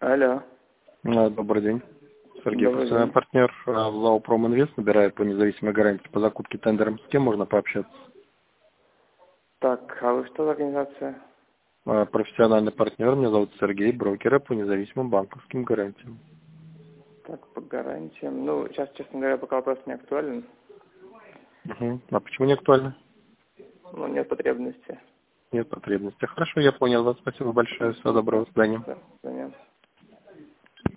Алло. Добрый день. Сергей, Добрый профессиональный день. партнер ЗАО «Проминвест» набирает по независимой гарантии по закупке тендером. С кем можно пообщаться? Так, а вы что за организация? Профессиональный партнер, меня зовут Сергей, брокера по независимым банковским гарантиям. Так, по гарантиям. Ну, сейчас, честно говоря, пока вопрос не актуален. Угу. А почему не актуально? Ну, нет потребности. Нет потребности. Хорошо, я понял вас. Спасибо большое. Всего доброго. До свидания. Да, да.